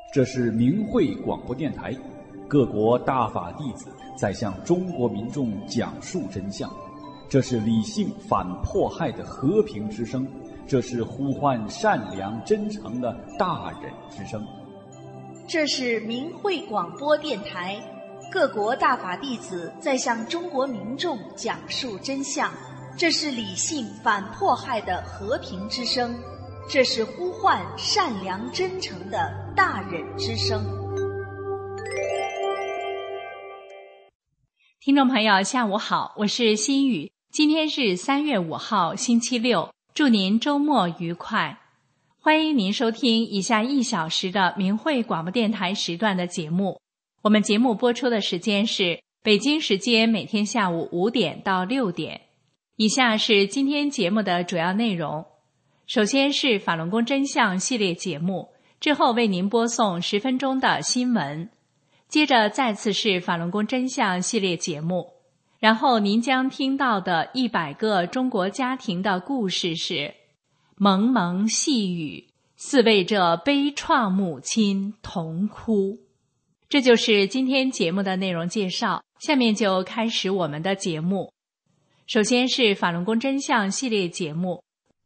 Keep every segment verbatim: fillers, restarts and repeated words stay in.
这是明慧广播电台，各国大法弟子在向中国民众讲述真相。这是理性反迫害的和平之声，这是呼唤善良真诚的大忍之声。 这是明慧广播电台，各国大法弟子在向中国民众讲述真相。这是理性反迫害的和平之声，这是呼唤善良真诚的大忍之声。 听众朋友下午好，我是心雨，今天是三月五号星期六，祝您周末愉快。欢迎您收听以下一小时的明慧广播电台时段的节目。我们节目播出的时间是北京时间每天下午五点到六点。以下是今天节目的主要内容。首先是法轮功真相系列节目，之后为您播送十分钟的新闻，接着再次是法轮功真相系列节目，然后您将听到的一百个中国家庭的故事是蒙蒙细雨，似为这悲怆母亲同哭。这就是今天节目的内容介绍，下面就开始我们的节目。首先是法轮功真相系列节目。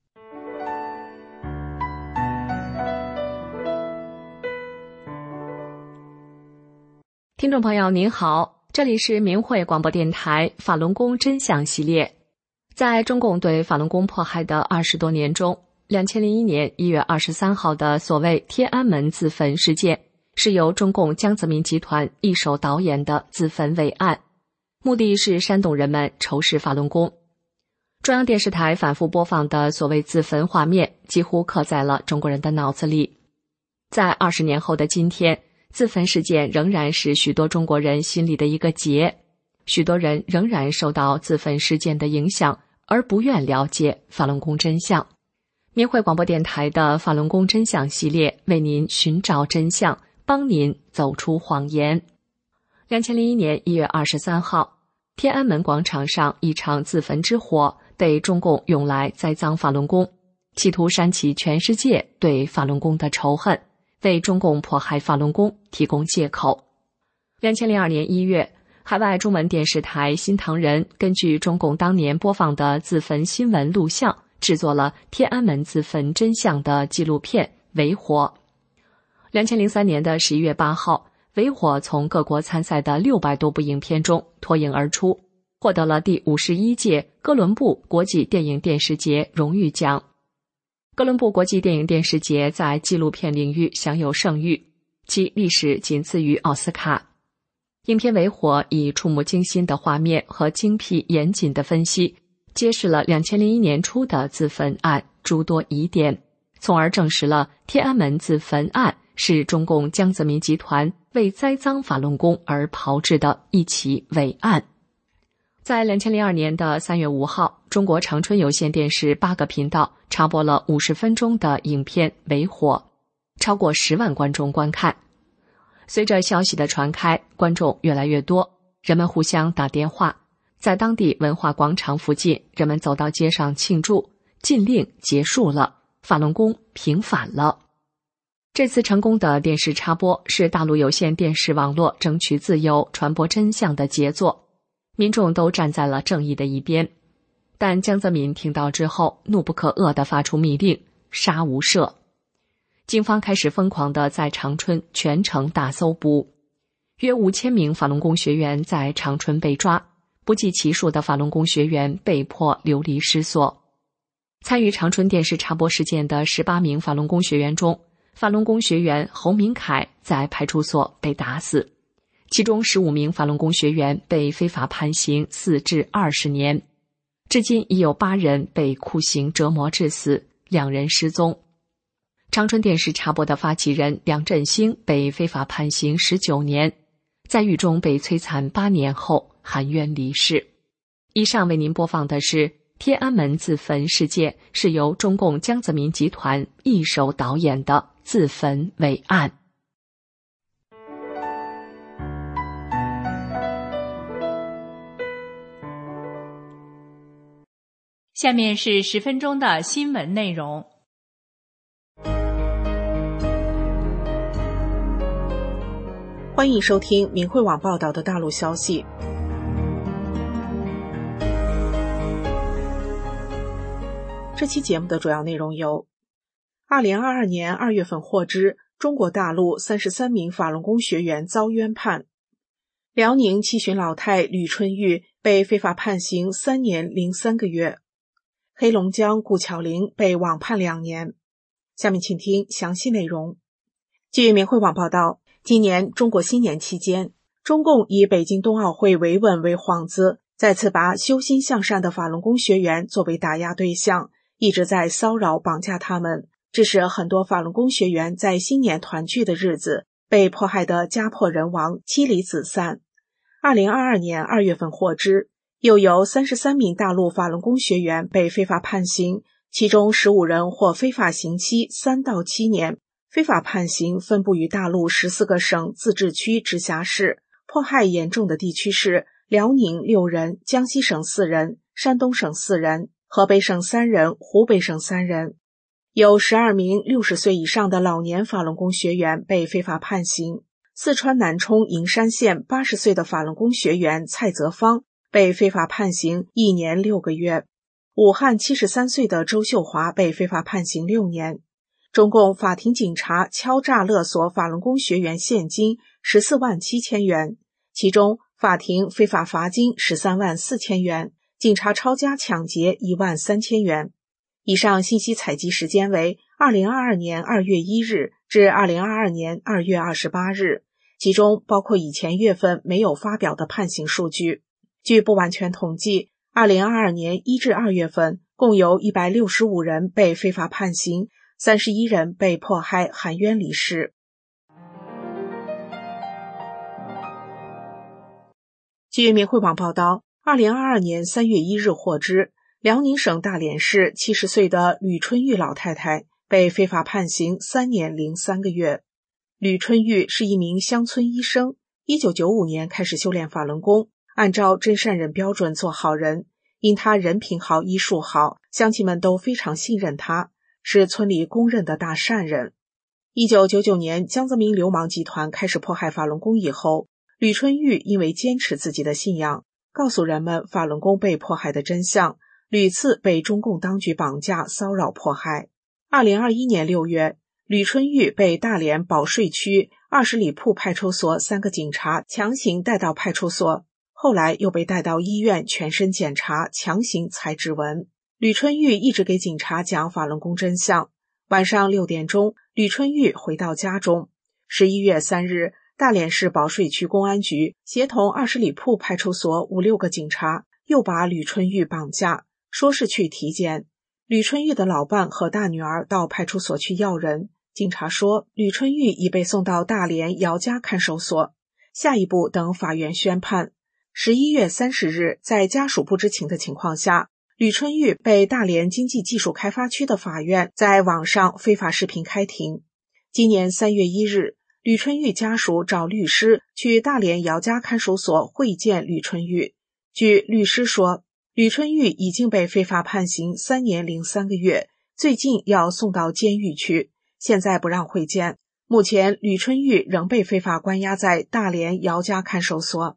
听众朋友您好，这里是明慧广播电台法轮功真相系列。在中共对法轮功迫害的二十多年中，二零零一年一月二十三号的所谓天安门自焚事件，是由中共江泽民集团一手导演的自焚伪案，目的是煽动人们仇视法轮功。中央电视台反复播放的所谓自焚画面，几乎刻在了中国人的脑子里。在二十年后的今天，自焚事件仍然是许多中国人心里的一个结，许多人仍然受到自焚事件的影响，而不愿了解法轮功真相。明慧广播电台的法轮功真相系列为您寻找真相，帮您走出谎言。二零零一年一月二十三号，天安门广场上一场自焚之火被中共用来栽赃法轮功，企图煽起全世界对法轮功的仇恨，为中共迫害法轮功提供借口。二零零二年一月，海外中文电视台新唐人根据中共当年播放的自焚新闻录像，制作了天安门自焚真相的纪录片《伪火》。二零零三年的十一月八号，《伪火》从各国参赛的六百多部影片中脱颖而出，获得了第五十一届哥伦布国际电影电视节荣誉奖。哥伦布国际电影电视节在纪录片领域享有盛誉，其历史仅次于奥斯卡。影片《伪火》以触目惊心的画面和精辟严谨的分析，揭示了二零零一年初的自焚案诸多疑点，从而证实了天安门自焚案是中共江泽民集团为栽赃法轮功而炮制的一起伪案。在二零零二年的三月五号，中国长春有线电视八个频道插播了五十分钟的影片《伪火》，超过十万观众观看。随着消息的传开，观众越来越多，人们互相打电话，在当地文化广场附近，人们走到街上庆祝，禁令结束了，法轮功平反了。这次成功的电视插播是大陆有线电视网络争取自由、传播真相的杰作，民众都站在了正义的一边。但江泽民听到之后，怒不可遏地发出密令，杀无赦。警方开始疯狂地在长春全城大搜捕，约五千名法轮功学员在长春被抓，不计其数的法轮功学员被迫流离失所。参与长春电视插播事件的十八名法轮功学员中，法轮功学员侯明凯在派出所被打死，其中十五名法轮功学员被非法判刑四至二十年，至今已有八人被酷刑折磨致死，两人失踪。长春电视插播的发起人梁振兴被非法判刑十九年，在狱中被摧残八年后含冤离世。以上为您播放的是天安门自焚事件是由中共江泽民集团一手导演的自焚伪案。 下面是十分钟的新闻内容。 欢迎收听明慧网报道的大陆消息。这期节目的主要内容有：二零二二年二月份获知，中国大陆三十三名法轮功学员遭冤判；辽宁七旬老太吕春玉被非法判刑三年零三个月；黑龙江顾巧玲被网判两年。下面请听详细内容。据明慧网报道，今年中国新年期间，中共以北京冬奥会维稳为幌子，再次把修心向善的法轮功学员作为打压对象，一直在骚扰绑架他们，致使很多法轮功学员在新年团聚的日子被迫害得家破人亡、妻离子散。二零二二年二月份获知，又有三十三名大陆法轮功学员被非法判刑，其中十五人获非法刑期三到七年。非法判刑分布于大陆十四个省、自治区、直辖市，迫害严重的地区是辽宁六人、江西省四人、山东省四人、河北省三人、湖北省三人。有十二名六十岁以上的老年法轮功学员被非法判刑。四川南充营山县八十岁的法轮功学员蔡泽芳被非法判刑一年六个月。武汉七十三岁的周秀华被非法判刑六年。中共法庭警察敲诈勒索法轮功学员现金十四万七千元，其中法庭非法罚金十三万四千元，警察抄家抢劫一万三千元。以上信息采集时间为二零二二年二月一日至二零二二年二月二十八日，其中包括以前月份没有发表的判刑数据。据不完全统计，二零二二年一至二月份共有一百六十五人被非法判刑，三十一人被迫害含冤离世。据明慧网报道，二零二二年三月一日获知，辽宁省大连市七十岁的吕春玉老太太被非法判刑三年零三个月。吕春玉是一名乡村医生，一九九五年开始修炼法轮功，按照真善人标准做好人。因他人品好、医术好，乡亲们都非常信任他，是村里公认的大善人。一九九九年，江泽民流氓集团开始迫害法轮功以后，吕春玉因为坚持自己的信仰，告诉人们法轮功被迫害的真相，屡次被中共当局绑架、骚扰、迫害。二零二一年六月，吕春玉被大连保税区二十里铺派出所三个警察强行带到派出所，后来又被带到医院全身检查，强行采指纹。吕春玉一直给警察讲法轮功真相。晚上六点钟，吕春玉回到家中。十一月三日，大连市保税区公安局协同二十里铺派出所五六个警察，又把吕春玉绑架，说是去体检。吕春玉的老伴和大女儿到派出所去要人，警察说吕春玉已被送到大连姚家看守所，下一步等法院宣判。十一月三十日，在家属不知情的情况下，吕春玉被大连经济技术开发区的法院在网上非法视频开庭。今年三月一日，吕春玉家属找律师去大连姚家看守所会见吕春玉。据律师说，吕春玉已经被非法判刑三年零三个月，最近要送到监狱去，现在不让会见。目前吕春玉仍被非法关押在大连姚家看守所。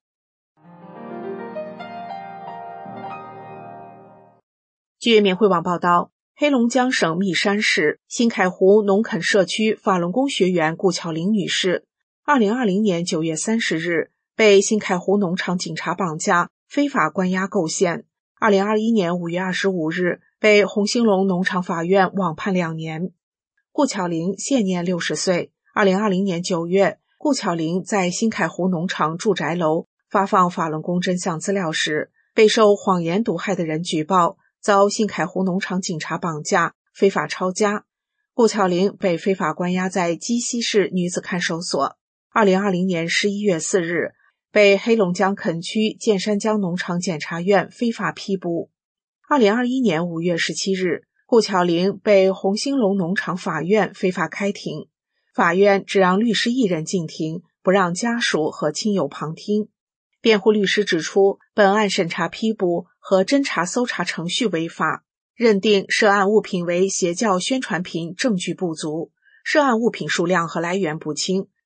据缅慧网报道，黑龙江省密山市新凯湖农垦社区法轮功学员顾巧玲女士，二零二零年九月三十日被新凯湖农场警察绑架，非法关押构陷。二零二一年五月二十五日被红兴隆农场法院网判两年。顾巧玲现年六十岁。二零二零年九月，顾巧玲在新凯湖农场住宅楼发放法轮功真相资料时，备受谎言毒害的人举报，遭新凯湖农场警察绑架，非法抄家。顾巧玲被非法关押在鸡西市女子看守所。二零二零年十一月四日，被黑龙江垦区建山江农场检察院非法批捕。二零二一年五月十七日，顾巧玲被红兴隆农场法院非法开庭，法院只让律师一人进庭，不让家属和亲友旁听。辩护律师指出，本案审查批捕和侦查搜查程序违法，认定涉案物品为邪教宣传品，证据不足，涉案物品数量和来源不清，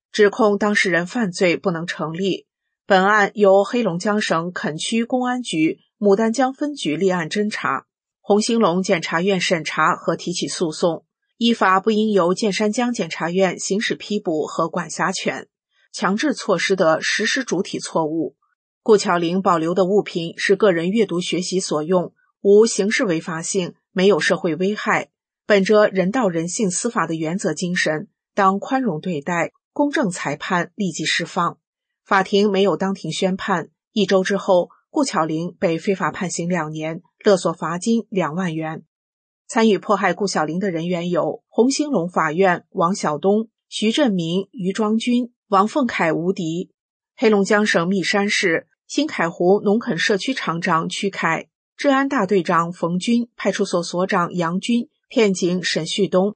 指控当事人犯罪不能成立。本案由黑龙江省垦区公安局牡丹江分局立案侦查，红兴隆检察院审查和提起诉讼，依法不应由建山江检察院行使批捕和管辖权，强制措施的实施主体错误。顾巧玲保留的物品是个人阅读学习所用，无刑事违法性，没有社会危害。本着人道人性司法的原则精神，当宽容对待，公正裁判，立即释放。法庭没有当庭宣判，一周之后，顾巧玲被非法判刑两年，勒索罚金两万元。参与迫害顾巧玲的人员有红兴隆法院王晓东、徐振民、于庄军、王凤凯、吴迪；黑龙江省密山市新凯湖农垦社区厂长曲凯、治安大队长冯军、派出所所长杨军、片警沈旭东。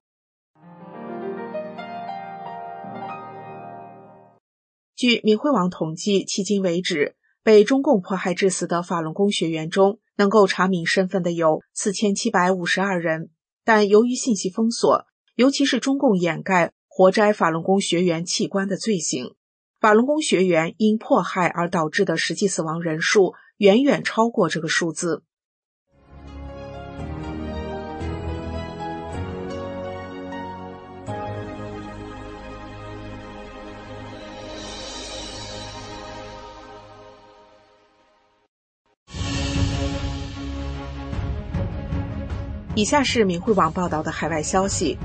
据明慧网统计，迄今为止，被中共迫害致死的法轮功学员中，能够查明身份的有四千七百五十二人，但由于信息封锁，尤其是中共掩盖活摘法轮功学员器官的罪行，法轮功学员因迫害而导致的实际死亡人数远远超过这个数字。以下是明慧网报道的海外消息，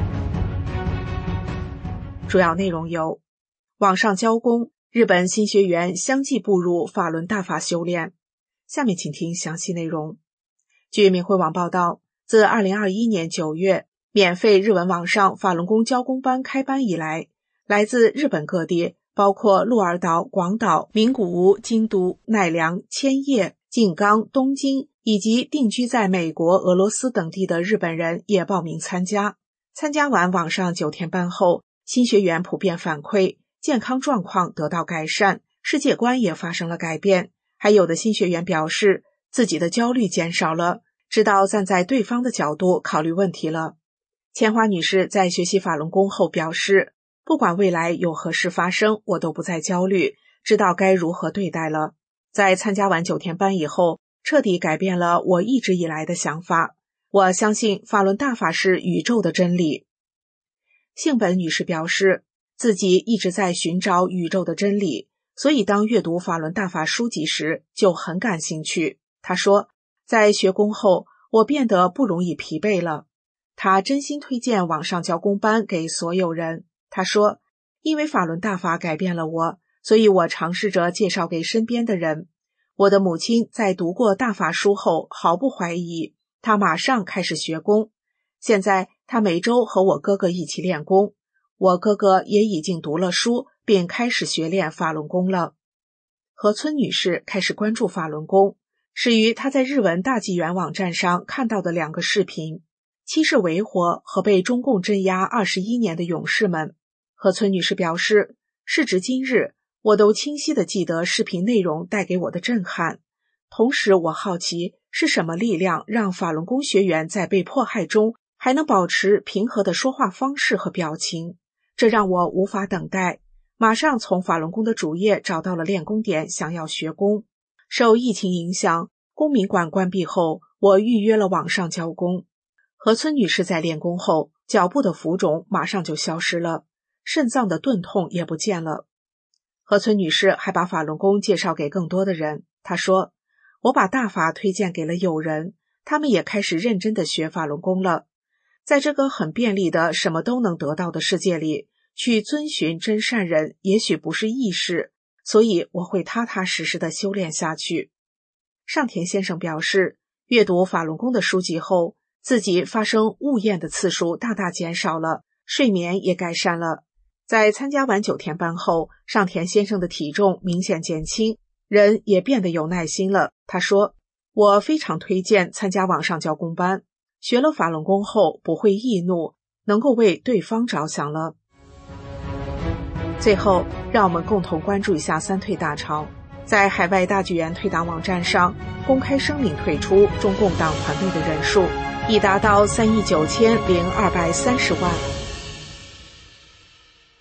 主要内容有：网上教功，日本新学员相继步入法轮大法修炼。下面请听详细内容。据明慧网报道，自二零二一年九月免费日文网上法轮功教功班开班以来，来自日本各地，包括鹿儿岛、广岛、名古屋、京都、奈良、千叶、静冈、东京以及定居在美国、俄罗斯等地的日本人也报名参加。参加完网上九天班后，新学员普遍反馈健康状况得到改善，世界观也发生了改变。还有的新学员表示自己的焦虑减少了，知道站在对方的角度考虑问题了。千花女士在学习法轮功后表示，不管未来有何事发生，我都不再焦虑，知道该如何对待了。在参加完九天班以后，彻底改变了我一直以来的想法。我相信法轮大法是宇宙的真理。幸本女士表示，自己一直在寻找宇宙的真理，所以当阅读法轮大法书籍时就很感兴趣。她说，在学功后，我变得不容易疲惫了。她真心推荐网上教功班给所有人。她说，因为法轮大法改变了我，所以我尝试着介绍给身边的人。我的母亲在读过大法书后毫不怀疑，她马上开始学功。现在她每周和我哥哥一起练功，我哥哥也已经读了书，并开始学练法轮功了。何村女士开始关注法轮功，始于她在日文大纪元网站上看到的两个视频：七世为火和被中共镇压二十一年的勇士们。何村女士表示，时至今日，我都清晰地记得视频内容带给我的震撼。同时我好奇，是什么力量让法轮功学员在被迫害中还能保持平和的说话方式和表情？这让我无法等待，马上从法轮功的主页找到了练功点，想要学功。受疫情影响，公民馆关闭后，我预约了网上教功。何村女士在练功后，脚部的浮肿马上就消失了，肾脏的钝痛也不见了。何村女士还把法轮功介绍给更多的人。她说，我把大法推荐给了友人，他们也开始认真地学法轮功了。在这个很便利的什么都能得到的世界里，去遵循真善人也许不是易事，所以我会踏踏实实地修炼下去。上田先生表示，阅读法轮功的书籍后，自己发生误嚥的次数大大减少了，睡眠也改善了。在参加完九天班后，上田先生的体重明显减轻，人也变得有耐心了。他说，我非常推荐参加网上教功班，学了法轮功后不会易怒，能够为对方着想了。最后，让我们共同关注一下三退大潮。在海外大纪元退党网站上公开声明退出中共党团队的人数已达到三亿九千零二百三十万。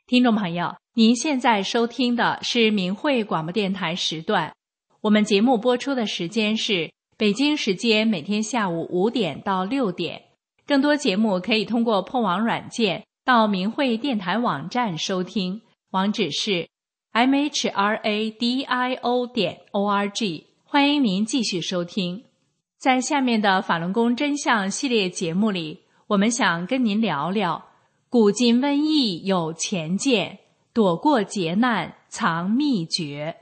听众朋友，您现在收听的是明慧广播电台时段，我们节目播出的时间是北京时间每天下午五点到六点。更多节目可以通过破网软件到明慧电台网站收听，网址是 m h r a d i o 点 o r g。 欢迎您继续收听。在下面的法轮功真相系列节目里，我们想跟您聊聊古今瘟疫有前见，躲过劫难藏秘诀。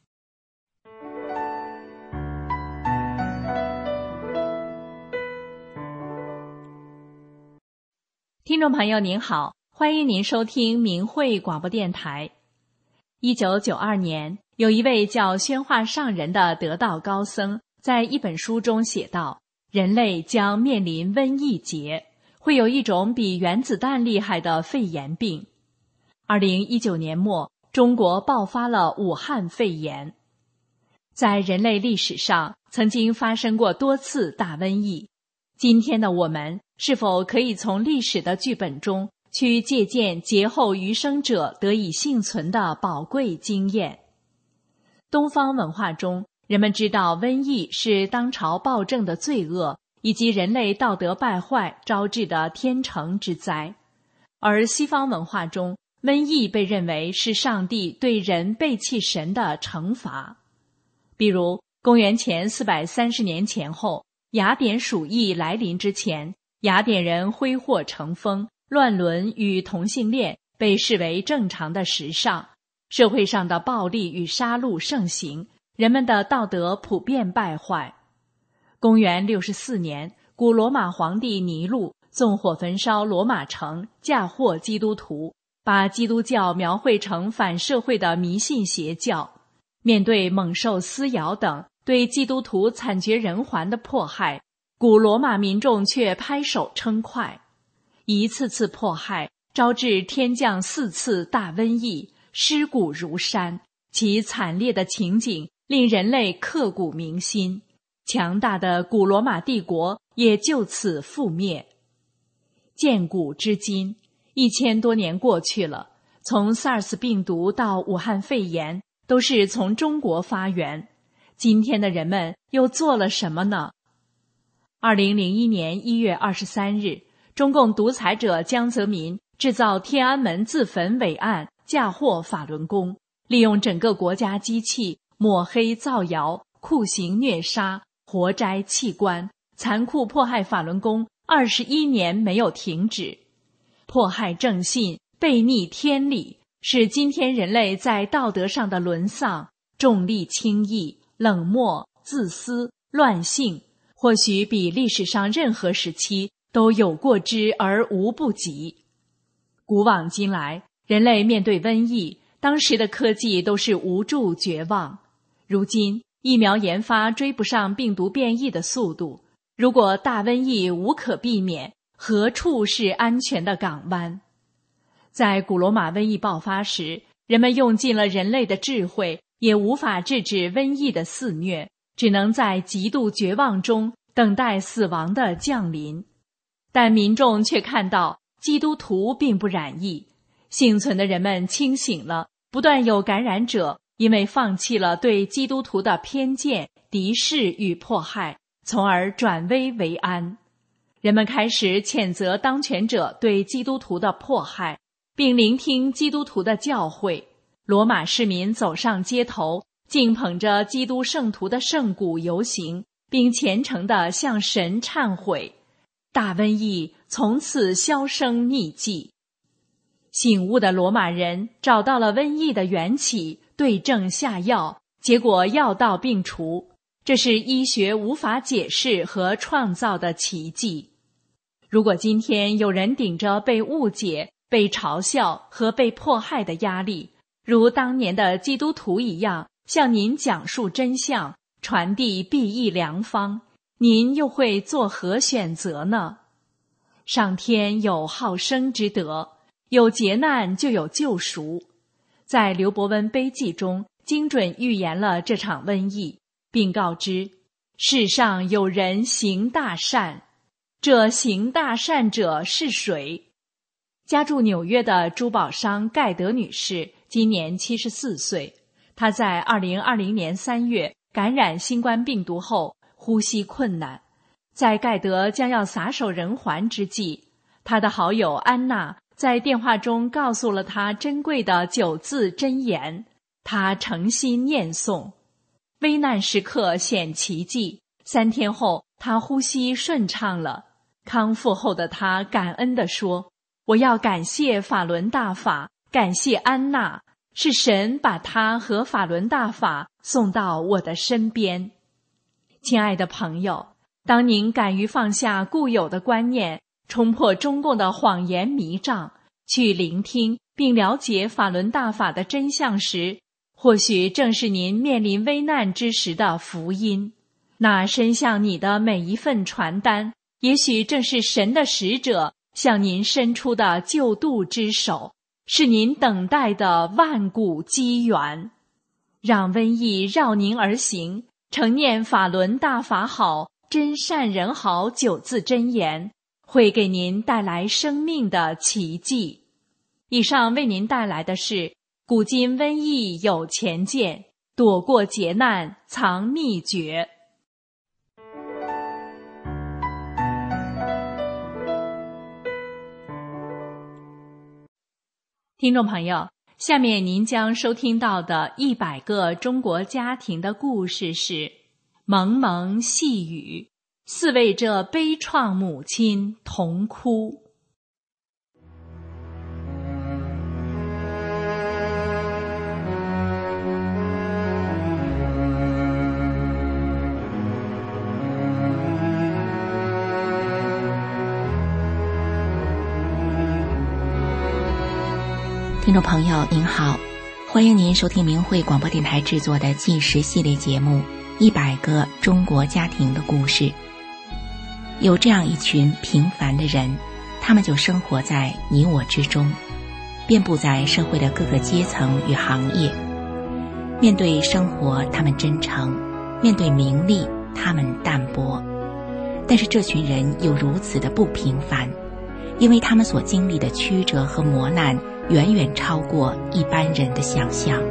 听众朋友您好，欢迎您收听明慧广播电台。一九九二年，有一位叫宣化上人的得道高僧在一本书中写道，人类将面临瘟疫劫，会有一种比原子弹厉害的肺炎病。二零一九年末，中国爆发了武汉肺炎。在人类历史上，曾经发生过多次大瘟疫。今天的我们，是否可以从历史的剧本中去借鉴劫后余生者得以幸存的宝贵经验？东方文化中，人们知道瘟疫是当朝暴政的罪恶，以及人类道德败坏招致的天惩之灾。而西方文化中，瘟疫被认为是上帝对人背弃神的惩罚。比如公元前四百三十年前后，雅典鼠疫来临之前，雅典人挥霍成风，乱伦与同性恋被视为正常的时尚，社会上的暴力与杀戮盛行，人们的道德普遍败坏。公元六十四年，古罗马皇帝尼禄纵火焚烧罗马城，嫁祸基督徒，把基督教描绘成反社会的迷信邪教。面对猛兽撕咬等对基督徒惨绝人寰的迫害，古罗马民众却拍手称快。一次次迫害招致天降四次大瘟疫，尸骨如山，其惨烈的情景令人类刻骨铭心，强大的古罗马帝国也就此覆灭。建古至今，一千多年过去了，从 SARS 病毒到武汉肺炎，都是从中国发源。今天的人们又做了什么呢？二零零一年一月二十三日，中共独裁者江泽民制造天安门自焚伪案，嫁祸法轮功，利用整个国家机器抹黑造谣，酷刑虐杀，活摘器官，残酷迫害法轮功二十一年没有停止。迫害正信，背逆天理，是今天人类在道德上的沦丧，重利轻义，冷漠、自私、乱性，或许比历史上任何时期都有过之而无不及。古往今来，人类面对瘟疫，当时的科技都是无助绝望。如今，疫苗研发追不上病毒变异的速度，如果大瘟疫无可避免，何处是安全的港湾？在古罗马瘟疫爆发时，人们用尽了人类的智慧，也无法制止瘟疫的肆虐，只能在极度绝望中等待死亡的降临。但民众却看到基督徒并不染疫，幸存的人们清醒了，不断有感染者因为放弃了对基督徒的偏见、敌视与迫害，从而转危为安。人们开始谴责当权者对基督徒的迫害，并聆听基督徒的教诲。罗马市民走上街头，敬捧着基督圣徒的圣骨游行，并虔诚地向神忏悔。大瘟疫从此销声匿迹。醒悟的罗马人找到了瘟疫的缘起，对症下药，结果药到病除。这是医学无法解释和创造的奇迹。如果今天有人顶着被误解、被嘲笑和被迫害的压力，如当年的基督徒一样，向您讲述真相，传递裨益良方，您又会作何选择呢？上天有好生之德，有劫难就有救赎。在刘伯温碑记中精准预言了这场瘟疫，并告知世上有人行大善，这行大善者是谁？ 家住纽约的珠宝商盖德女士今年七十四岁，她在二零二零年三月感染新冠病毒后呼吸困难，在盖德将要撒手人寰之际，她的好友安娜在电话中告诉了她珍贵的九字真言，她诚心念诵。危难时刻显奇迹，三天后她呼吸顺畅了。康复后的她感恩地说，我要感谢法轮大法，感谢安娜，是神把她和法轮大法送到我的身边。亲爱的朋友，当您敢于放下固有的观念，冲破中共的谎言迷障，去聆听并了解法轮大法的真相时，或许正是您面临危难之时的福音。那伸向你的每一份传单，也许正是神的使者向您伸出的救度之手，是您等待的万古机缘。让瘟疫绕您而行，承念法轮大法好，真善人好九字真言，会给您带来生命的奇迹。以上为您带来的是古今瘟疫有前见，躲过劫难藏秘诀。听众朋友，下面您将收听到的一百个中国家庭的故事是蒙蒙细雨，似为这悲怆母亲同哭。 听众朋友您好，欢迎您收听明慧广播电台制作的纪实系列节目《一百个中国家庭的故事》。有这样一群平凡的人，他们就生活在你我之中，遍布在社会的各个阶层与行业。面对生活他们真诚，面对名利他们淡薄，但是这群人又如此的不平凡，因为他们所经历的曲折和磨难远远超过一般人的想象。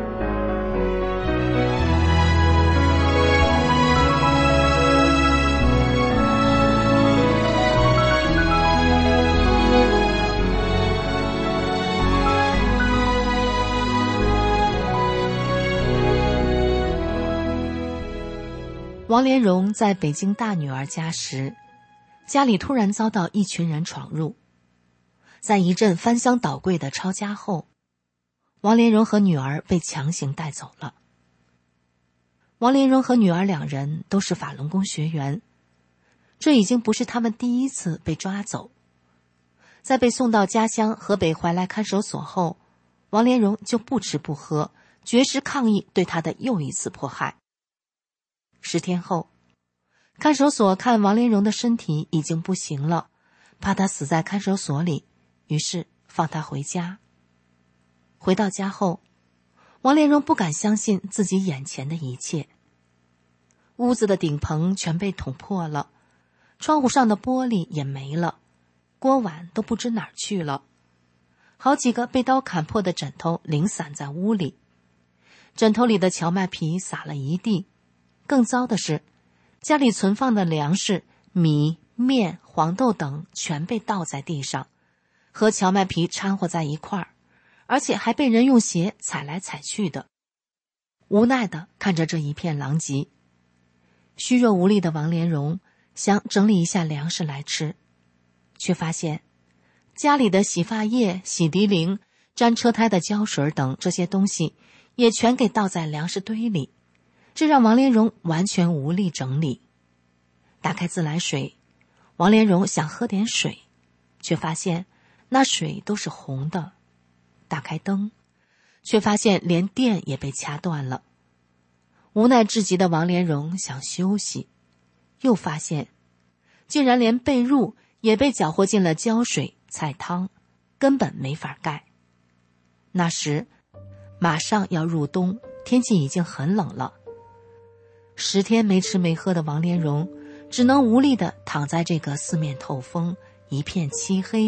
王莲蓉在北京大女儿家时，家里突然遭到一群人闯入。在一阵翻箱倒柜的抄家后，王莲蓉和女儿被强行带走了。王莲蓉和女儿两人都是法轮功学员，这已经不是他们第一次被抓走。在被送到家乡河北怀来看守所后，王莲蓉就不吃不喝，绝食抗议对她的又一次迫害。十天后，看守所看王莲蓉的身体已经不行了，怕她死在看守所里，于是放她回家。回到家后，王莲蓉不敢相信自己眼前的一切。屋子的顶棚全被捅破了，窗户上的玻璃也没了，锅碗都不知哪儿去了，好几个被刀砍破的枕头零散在屋里，枕头里的荞麦皮撒了一地。更糟的是，家里存放的粮食、米、面、黄豆等全被倒在地上，和荞麦皮掺和在一块儿，而且还被人用鞋踩来踩去的。无奈地看着这一片狼藉，虚弱无力的王莲蓉想整理一下粮食来吃，却发现家里的洗发液、洗涤灵、粘车胎的胶水等这些东西也全给倒在粮食堆里，这让王莲蓉完全无力整理。打开自来水，王莲蓉想喝点水，却发现那水都是红的。打开灯，却发现连电也被掐断了。无奈至极的王莲蓉想休息，又发现竟然连被褥也被搅和进了胶水、菜汤，根本没法盖。那时马上要入冬，天气已经很冷了。十天没吃没喝的王莲蓉只能无力地躺在这个四面透风、一片漆黑、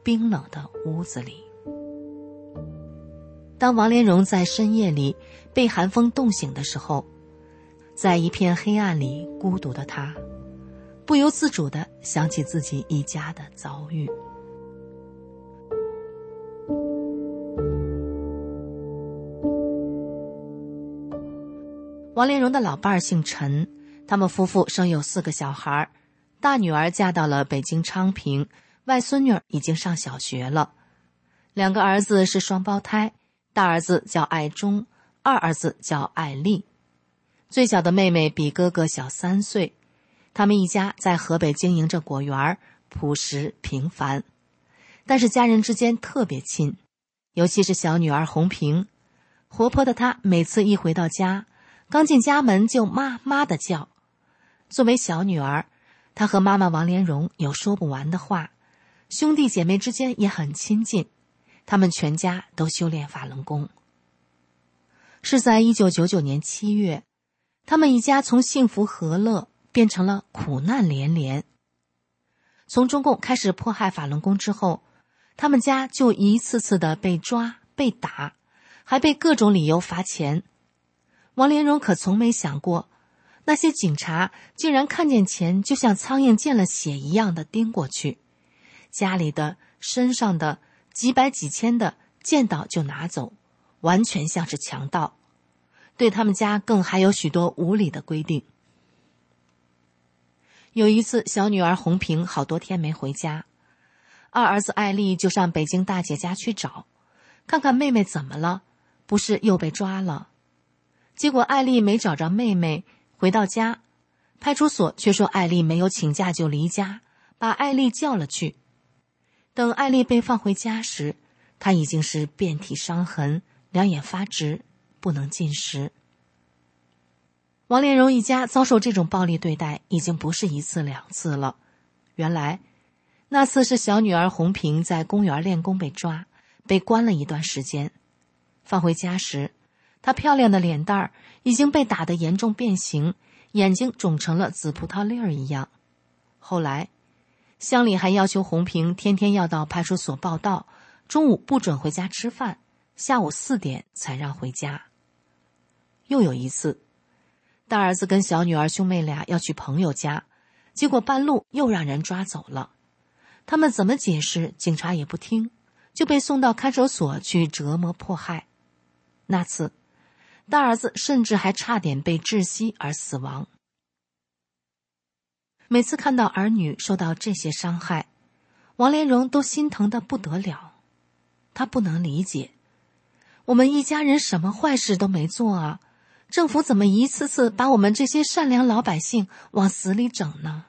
冰冷的屋子里。当王莲蓉在深夜里被寒风冻醒的时候，在一片黑暗里孤独的她，不由自主地想起自己一家的遭遇。王莲蓉的老伴儿姓陈，他们夫妇生有四个小孩，大女儿嫁到了北京昌平，外孙女已经上小学了。两个儿子是双胞胎，大儿子叫爱忠，二儿子叫爱丽。最小的妹妹比哥哥小三岁。他们一家在河北经营着果园，朴实平凡，但是家人之间特别亲，尤其是小女儿红萍，活泼的她每次一回到家，刚进家门就妈妈的叫。作为小女儿，她和妈妈王莲蓉有说不完的话，兄弟姐妹之间也很亲近，他们全家都修炼法轮功。是在一九九九年七月，他们一家从幸福和乐变成了苦难连连。从中共开始迫害法轮功之后，他们家就一次次的被抓被打，还被各种理由罚钱。王莲蓉可从没想过，那些警察竟然看见钱就像苍蝇见了血一样的盯过去，家里的身上的几百几千的见到就拿走，完全像是强盗。对他们家更还有许多无理的规定。有一次，小女儿红萍好多天没回家，二儿子爱丽就上北京大姐家去找，看看妹妹怎么了，不是又被抓了。结果爱丽没找着妹妹，回到家，派出所却说爱丽没有请假就离家，把爱丽叫了去。等爱丽被放回家时，她已经是遍体伤痕，两眼发直，不能进食。王莲蓉一家遭受这种暴力对待已经不是一次两次了。原来那次是小女儿红萍在公园练功被抓，被关了一段时间。放回家时，她漂亮的脸蛋儿已经被打得严重变形，眼睛肿成了紫葡萄粒儿一样。后来乡里还要求红萍天天要到派出所报到，中午不准回家吃饭，下午四点才让回家。又有一次，大儿子跟小女儿兄妹俩要去朋友家，结果半路又让人抓走了。他们怎么解释，警察也不听，就被送到看守所去折磨迫害。那次，大儿子甚至还差点被窒息而死亡。每次看到儿女受到这些伤害，王莲蓉都心疼得不得了。她不能理解，我们一家人什么坏事都没做啊，政府怎么一次次把我们这些善良老百姓往死里整呢？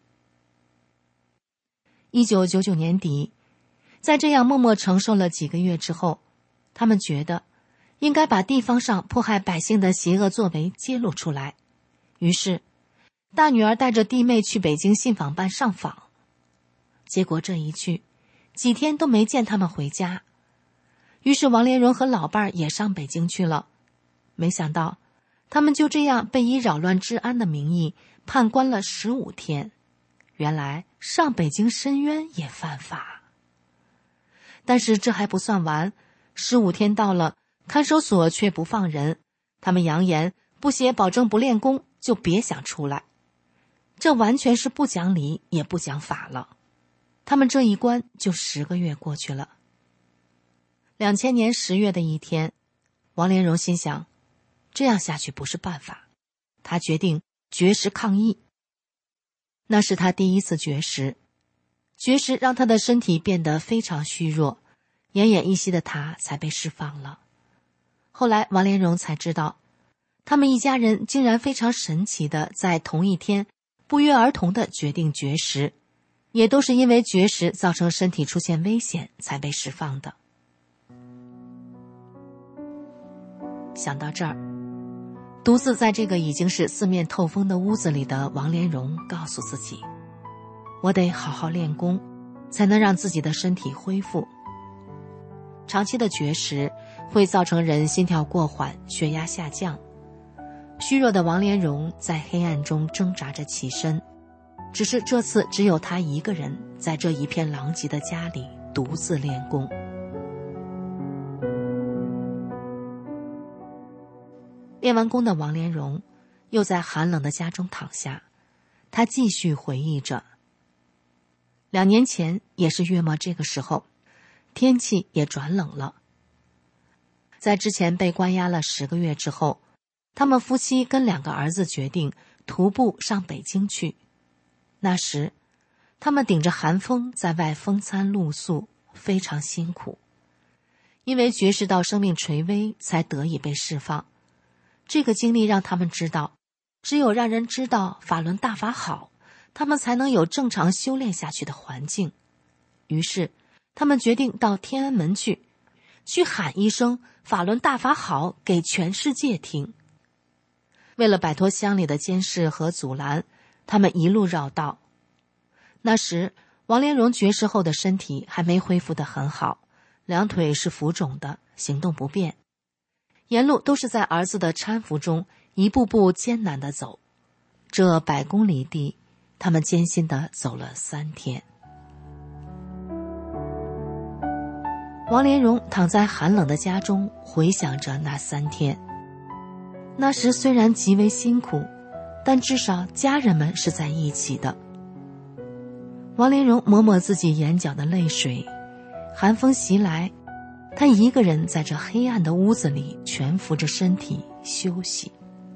一九九九年底，在这样默默承受了几个月之后，他们觉得应该把地方上迫害百姓的邪恶作为揭露出来。于是大女儿带着弟妹去北京信访办上访，结果这一去几天都没见他们回家。于是王莲蓉和老伴儿也上北京去了，没想到他们就这样被以扰乱治安的名义判关了十五天。原来上北京申冤也犯法。但是这还不算完，十五天到了，看守所却不放人，他们扬言不写保证不练功就别想出来。这完全是不讲理也不讲法了。他们这一关就十个月过去了。两千年十月的一天，王莲蓉心想，这样下去不是办法，她决定绝食抗议。那是她第一次绝食，绝食让她的身体变得非常虚弱，奄奄一息的她才被释放了。后来王莲蓉才知道，他们一家人竟然非常神奇的在同一天不约而同的决定绝食，也都是因为绝食造成身体出现危险才被释放的。想到这儿，独自在这个已经是四面透风的屋子里的王莲蓉告诉自己，我得好好练功，才能让自己的身体恢复。长期的绝食会造成人心跳过缓，血压下降。虚弱的王莲蓉在黑暗中挣扎着起身，只是这次只有她一个人在这一片狼藉的家里独自练功。练完功的王莲荣又在寒冷的家中躺下，他继续回忆着。两年前也是月末这个时候，天气也转冷了。在之前被关押了十个月之后，他们夫妻跟两个儿子决定徒步上北京去。那时他们顶着寒风在外风餐露宿，非常辛苦。因为觉识到生命垂危，才得以被释放。这个经历让他们知道，只有让人知道法轮大法好，他们才能有正常修炼下去的环境。于是他们决定到天安门去，去喊一声法轮大法好给全世界听。为了摆脱乡里的监视和阻拦，他们一路绕道。那时王莲荣绝食后的身体还没恢复得很好，两腿是浮肿的，行动不便。沿路都是在儿子的搀扶中一步步艰难地走，这百公里地他们艰辛地走了三天。王莲荣躺在寒冷的家中，回想着那三天。那时虽然极为辛苦，但至少家人们是在一起的。王莲荣抹抹自己眼角的泪水，寒风袭来，他一个人在这黑暗的屋子里蜷伏着身体休息。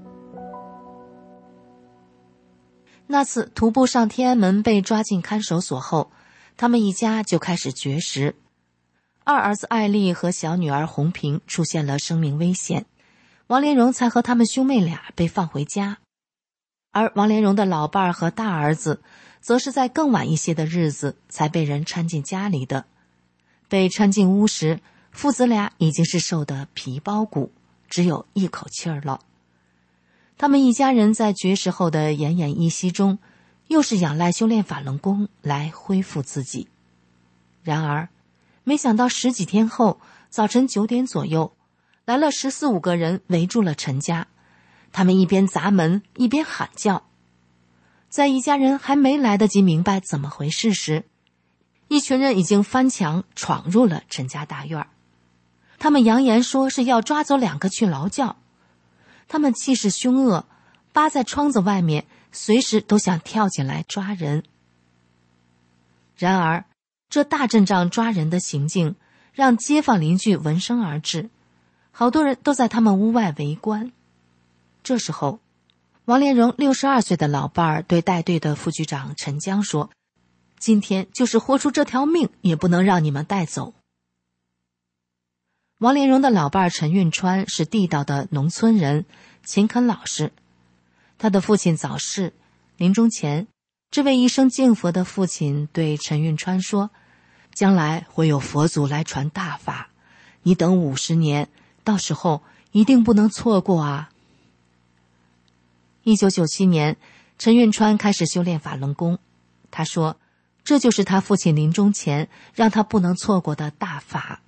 那次徒步上天安门被抓进看守所后，他们一家就开始绝食。二儿子艾丽和小女儿红萍出现了生命危险，王莲荣才和他们兄妹俩被放回家。而王莲荣的老伴儿和大儿子则是在更晚一些的日子才被人搀进家里的。被搀进屋时，父子俩已经是瘦得皮包骨，只有一口气儿了。他们一家人在绝食后的奄奄一息中，又是仰赖修炼法轮功来恢复自己。然而没想到十几天后，早晨九点左右，来了十四五个人围住了陈家。他们一边砸门一边喊叫。在一家人还没来得及明白怎么回事时，一群人已经翻墙闯入了陈家大院。他们扬言说是要抓走两个去劳教。他们气势凶恶，扒在窗子外面，随时都想跳进来抓人。然而这大阵仗抓人的行径让街坊邻居闻声而至，好多人都在他们屋外围观。这时候王莲荣六十二岁的老伴儿对带队的副局长陈江说，今天就是豁出这条命也不能让你们带走。王莲荣的老伴儿陈运川是地道的农村人，勤恳老实。他的父亲早逝，临终前这位一生敬佛的父亲对陈运川说，将来会有佛祖来传大法，你等五十年，到时候一定不能错过啊。一九九七年，陈运川开始修炼法轮功。他说，这就是他父亲临终前让他不能错过的大法。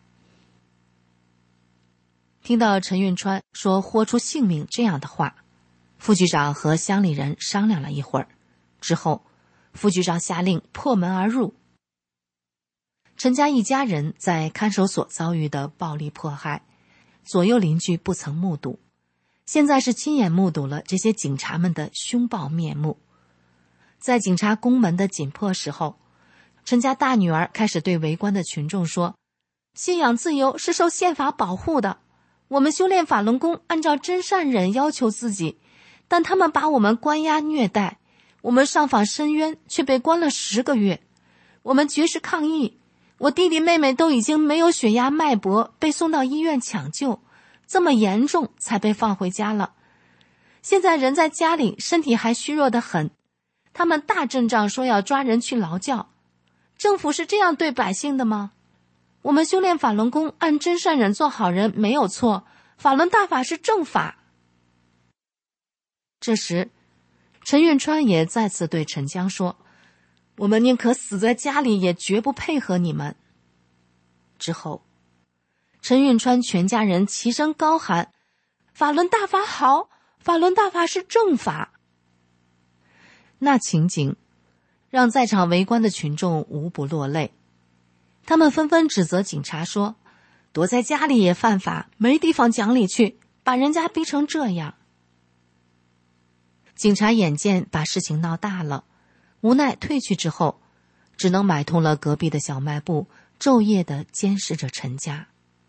听到陈运川说豁出性命这样的话，副局长和乡里人商量了一会儿，之后副局长下令破门而入。陈家一家人在看守所遭遇的暴力迫害，左右邻居不曾目睹，现在是亲眼目睹了这些警察们的凶暴面目。在警察攻门的紧迫时候，陈家大女儿开始对围观的群众说，信仰自由是受宪法保护的，我们修炼法轮功按照真善忍要求自己，但他们把我们关押虐待，我们上访申冤却被关了十个月，我们绝食抗议，我弟弟妹妹都已经没有血压脉搏，被送到医院抢救，这么严重才被放回家了。现在人在家里身体还虚弱得很，他们大阵仗说要抓人去劳教，政府是这样对百姓的吗？我们修炼法轮功按真善忍做好人没有错，法轮大法是正法。这时陈运川也再次对陈江说，我们宁可死在家里也绝不配合你们。之后陈运川全家人齐声高喊，法轮大法好，法轮大法是正法。那情景让在场围观的群众无不落泪。 他们纷纷指责警察说，躲在家里也犯法，没地方讲理去，把人家逼成这样。警察眼见把事情闹大了，无奈退去之后，只能买通了隔壁的小卖部，昼夜地监视着陈家。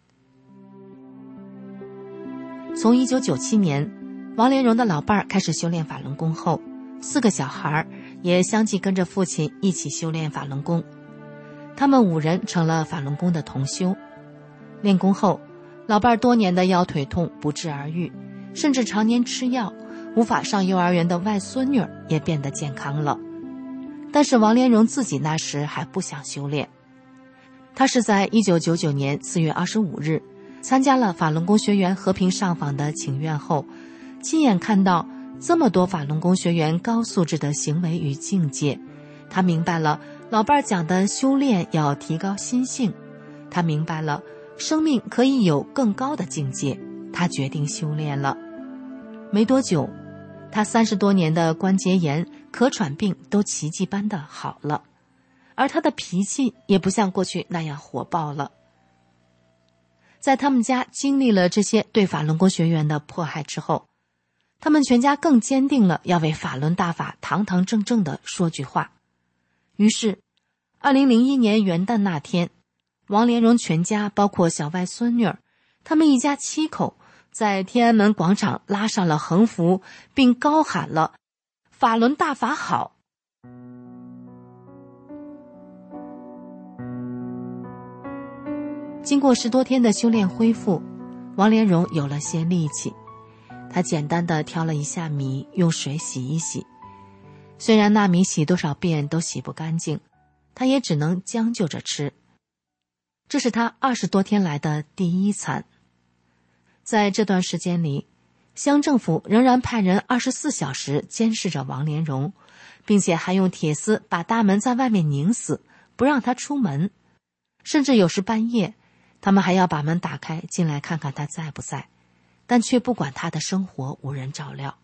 从一九九七年王连荣的老伴儿开始修炼法轮功后，四个小孩也相继跟着父亲一起修炼法轮功。他们五人成了法轮功的同修。练功后，老伴儿多年的腰腿痛不治而愈，甚至常年吃药，无法上幼儿园的外孙女也变得健康了。但是王连荣自己那时还不想修炼。他是在一九九九年四月二十五日参加了法轮功学员和平上访的请愿后，亲眼看到这么多法轮功学员高素质的行为与境界，他明白了老伴儿讲的修炼要提高心性，他明白了生命可以有更高的境界，他决定修炼了。没多久，他三十多年的关节炎、咳喘病都奇迹般的好了，而他的脾气也不像过去那样火爆了。在他们家经历了这些对法轮功学员的迫害之后，他们全家更坚定了要为法轮大法堂堂正正地说句话。于是二零零一年元旦那天，王连荣全家包括小外孙女儿，他们一家七口在天安门广场拉上了横幅，并高喊了法轮大法好。经过十多天的修炼恢复，王连荣有了些力气。他简单的挑了一下米，用水洗一洗。虽然那米洗多少遍都洗不干净，他也只能将就着吃。这是他二十多天来的第一餐。在这段时间里，乡政府仍然派人二十四小时监视着王连荣，并且还用铁丝把大门在外面拧死，不让他出门。甚至有时半夜，他们还要把门打开进来看看他在不在，但却不管他的生活无人照料。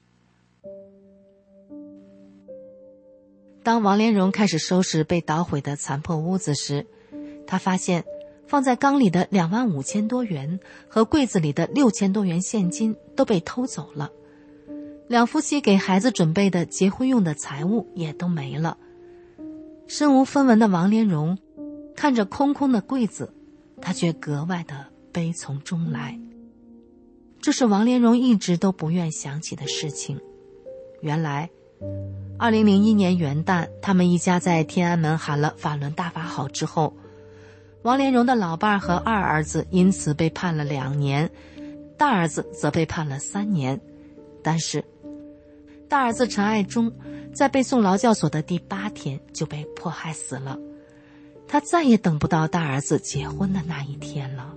当王连荣开始收拾被捣毁的残破屋子时，他发现放在缸里的两万五千多元和柜子里的六千多元现金都被偷走了，两夫妻给孩子准备的结婚用的财物也都没了。身无分文的王连荣看着空空的柜子，他却格外的悲从中来。这是王连荣一直都不愿想起的事情。原来二零零一年元旦，他们一家在天安门喊了法轮大法好之后，王连荣的老伴和二儿子因此被判了两年，大儿子则被判了三年。但是大儿子陈爱忠在被送劳教所的第八天就被迫害死了，他再也等不到大儿子结婚的那一天了。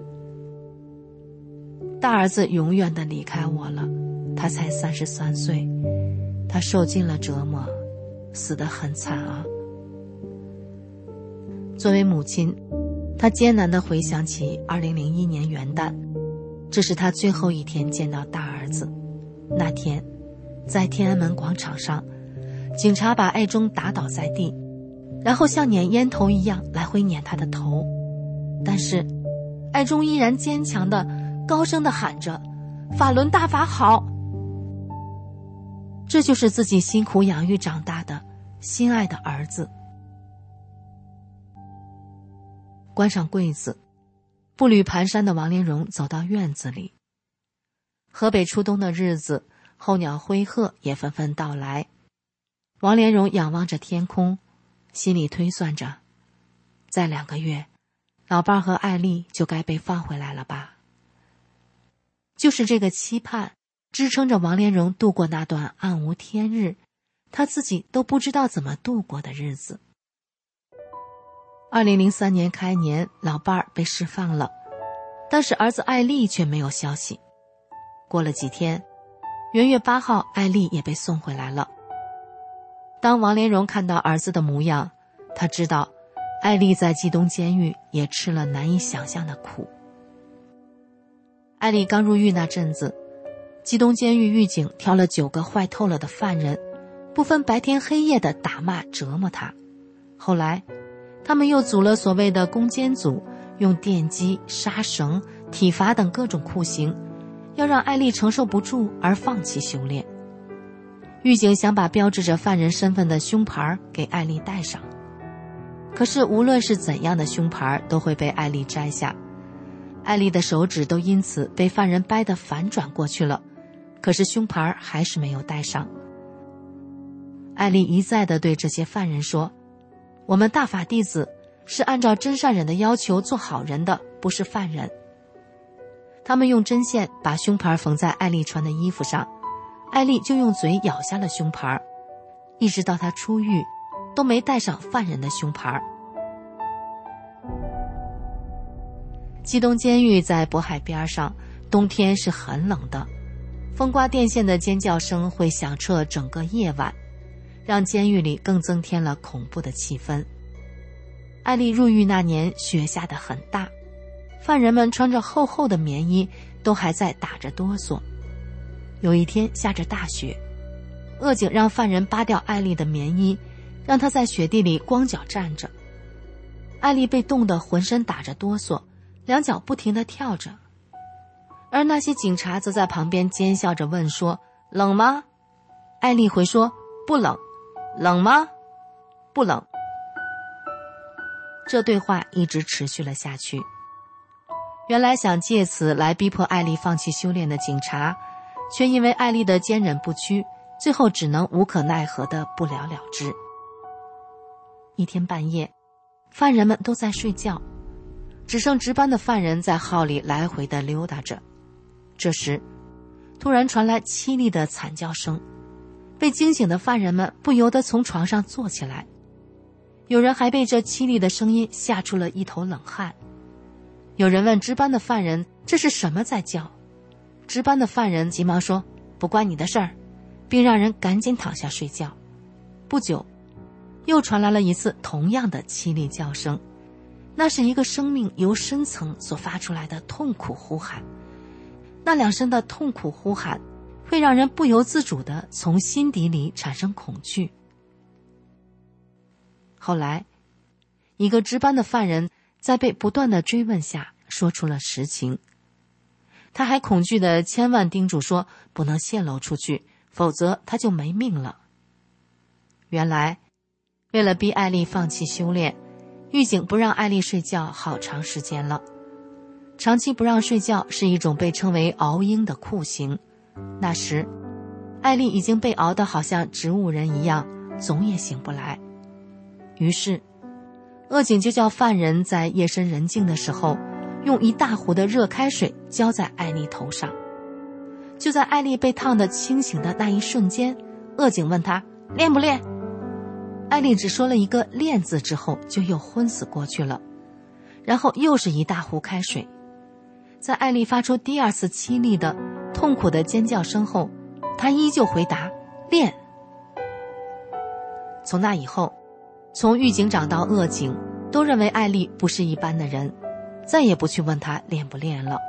大儿子永远地离开我了，他才三十三岁，他受尽了折磨，死得很惨啊。作为母亲，她艰难地回想起二零零一年元旦，这是她最后一天见到大儿子。那天在天安门广场上，警察把爱忠打倒在地，然后像撵烟头一样来回撵他的头，但是爱忠依然坚强地高声地喊着法轮大法好。这就是自己辛苦养育长大的心爱的儿子。关上柜子，步履蹒跚的王连荣走到院子里。河北初冬的日子，候鸟灰鹤也纷纷到来。王连荣仰望着天空，心里推算着，再两个月，老伴和艾丽就该被放回来了吧。就是这个期盼支撑着王连荣度过那段暗无天日，他自己都不知道怎么度过的日子。二零零三年开年，老伴儿被释放了，但是儿子艾丽却没有消息。过了几天，元月八号，艾丽也被送回来了。当王连荣看到儿子的模样，他知道艾丽在冀东监狱也吃了难以想象的苦。艾丽刚入狱那阵子，冀东监狱狱警挑了九个坏透了的犯人，不分白天黑夜的打骂折磨他。后来他们又组了所谓的攻坚组，用电击、杀绳、体罚等各种酷刑，要让艾丽承受不住而放弃修炼。狱警想把标志着犯人身份的胸牌给艾丽戴上，可是无论是怎样的胸牌都会被艾丽摘下，艾丽的手指都因此被犯人掰得反转过去了，可是胸牌还是没有戴上。艾丽一再地对这些犯人说，我们大法弟子是按照真善忍的要求做好人的，不是犯人。他们用针线把胸牌缝在艾丽穿的衣服上，艾丽就用嘴咬下了胸牌，一直到她出狱都没戴上犯人的胸牌。基东监狱在渤海边上，冬天是很冷的，风刮电线的尖叫声会响彻整个夜晚，让监狱里更增添了恐怖的气氛。艾丽入狱那年雪下得很大，犯人们穿着厚厚的棉衣，都还在打着哆嗦。有一天下着大雪，恶警让犯人扒掉艾丽的棉衣，让她在雪地里光脚站着。艾丽被冻得浑身打着哆嗦，两脚不停地跳着，而那些警察则在旁边奸笑着问说，冷吗？艾丽回说，不冷。冷吗？不冷。这对话一直持续了下去。原来想借此来逼迫艾丽放弃修炼的警察，却因为艾丽的坚忍不屈，最后只能无可奈何地不了了之。一天半夜，犯人们都在睡觉，只剩值班的犯人在号里来回地溜达着。这时突然传来凄厉的惨叫声，被惊醒的犯人们不由得从床上坐起来，有人还被这凄厉的声音吓出了一头冷汗。有人问值班的犯人，这是什么在叫？值班的犯人急忙说，不关你的事儿，并让人赶紧躺下睡觉。不久，又传来了一次同样的凄厉叫声，那是一个生命由深层所发出来的痛苦呼喊。那两声的痛苦呼喊会让人不由自主地从心底里产生恐惧。后来，一个值班的犯人在被不断的追问下说出了实情。他还恐惧地千万叮嘱说，不能泄露出去，否则他就没命了。原来，为了逼艾丽放弃修炼，狱警不让艾丽睡觉好长时间了。长期不让睡觉是一种被称为熬鹰的酷刑。那时，艾丽已经被熬得好像植物人一样，总也醒不来。于是，恶警就叫犯人在夜深人静的时候，用一大壶的热开水浇在艾丽头上。就在艾丽被烫得清醒的那一瞬间，恶警问她练不练？艾丽只说了一个练字之后，就又昏死过去了。然后又是一大壶开水。在艾丽发出第二次凄厉的痛苦的尖叫声后，她依旧回答练。从那以后，从狱警长到恶警都认为艾丽不是一般的人，再也不去问她练不练了。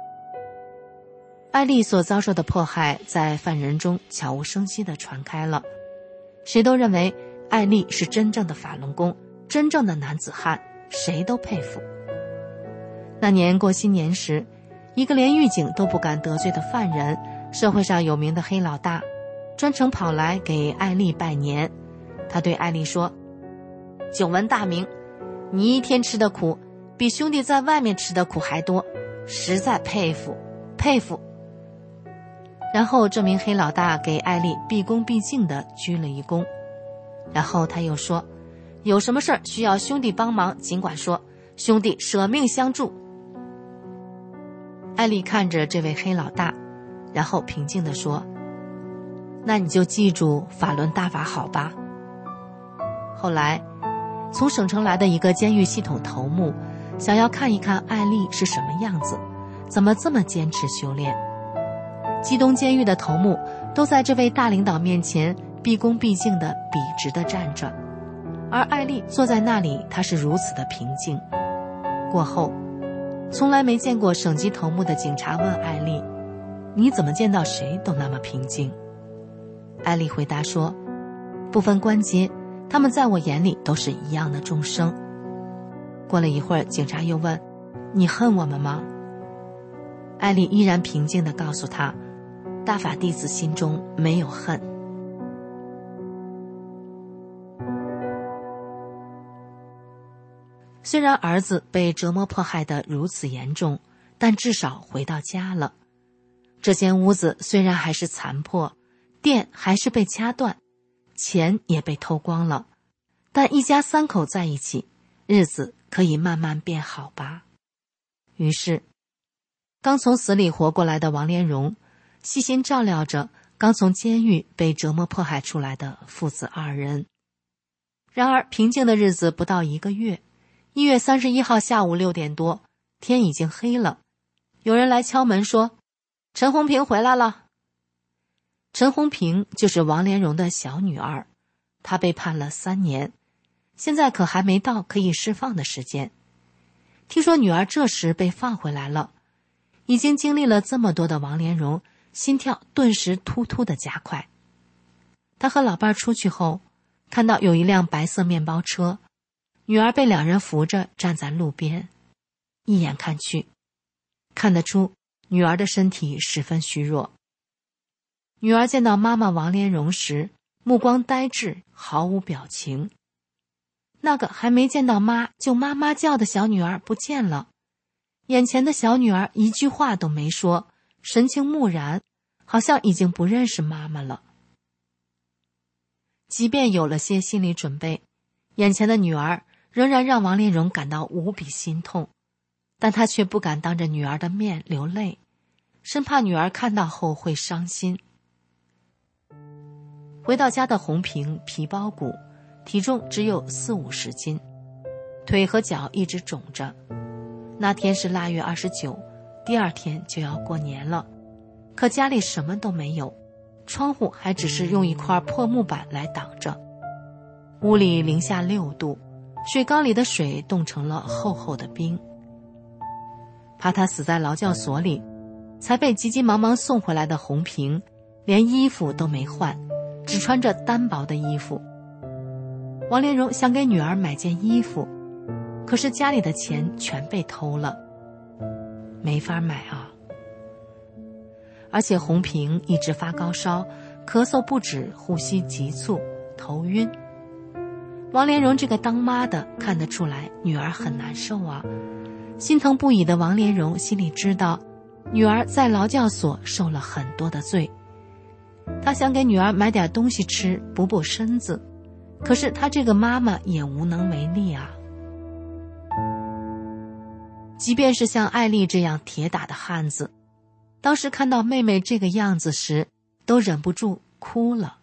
艾丽所遭受的迫害在犯人中悄无声息地传开了，谁都认为艾丽是真正的法轮功，真正的男子汉，谁都佩服。那年过新年时，一个连狱警都不敢得罪的犯人，社会上有名的黑老大，专程跑来给艾丽拜年。他对艾丽说，久闻大名，你一天吃的苦比兄弟在外面吃的苦还多，实在佩服佩服。然后这名黑老大给艾丽毕恭毕敬地鞠了一躬。然后他又说，有什么事儿需要兄弟帮忙尽管说，兄弟舍命相助。艾丽看着这位黑老大，然后平静地说，那你就记住法轮大法好吧。后来从省城来的一个监狱系统头目想要看一看艾丽是什么样子，怎么这么坚持修炼。基东监狱的头目都在这位大领导面前毕恭毕敬地笔直地站着，而艾丽坐在那里，她是如此的平静。过后，从来没见过省级头目的警察问艾丽，你怎么见到谁都那么平静？艾丽回答说，不分关节，他们在我眼里都是一样的众生， 过了一会儿，警察又问：你恨我们吗？艾丽依然平静地告诉他，大法弟子心中没有恨。虽然儿子被折磨迫害得如此严重，但至少回到家了。这间屋子虽然还是残破，电还是被掐断，钱也被偷光了，但一家三口在一起，日子可以慢慢变好吧。于是刚从死里活过来的王连荣细心照料着刚从监狱被折磨迫害出来的父子二人。然而平静的日子不到一个月，一月三十一号下午六点多，天已经黑了，有人来敲门说：陈红平回来了。陈红平就是王连荣的小女儿，她被判了三年，现在可还没到可以释放的时间。听说女儿这时被放回来了，已经经历了这么多的王连荣心跳顿时突突的加快。他和老伴出去后，看到有一辆白色面包车，女儿被两人扶着站在路边，一眼看去，看得出女儿的身体十分虚弱。女儿见到妈妈王连荣时，目光呆滞，毫无表情。那个还没见到妈就妈妈叫的小女儿不见了，眼前的小女儿一句话都没说，神情木然，好像已经不认识妈妈了。即便有了些心理准备，眼前的女儿仍然让王连荣感到无比心痛，但他却不敢当着女儿的面流泪，生怕女儿看到后会伤心。回到家的红平皮包骨，体重只有四五十斤，腿和脚一直肿着。那天是腊月二十九，第二天就要过年了，可家里什么都没有，窗户还只是用一块破木板来挡着。屋里零下六度，水缸里的水冻成了厚厚的冰。怕他死在劳教所里，才被急急忙忙送回来的红平连衣服都没换，只穿着单薄的衣服。王连荣想给女儿买件衣服，可是家里的钱全被偷了，没法买啊。而且红平一直发高烧，咳嗽不止，呼吸急促，头晕。王连荣这个当妈的看得出来女儿很难受啊，心疼不已的王连荣心里知道女儿在劳教所受了很多的罪，他想给女儿买点东西吃补补身子，可是他这个妈妈也无能为力啊。即便是像艾丽这样铁打的汉子，当时看到妹妹这个样子时，都忍不住哭了。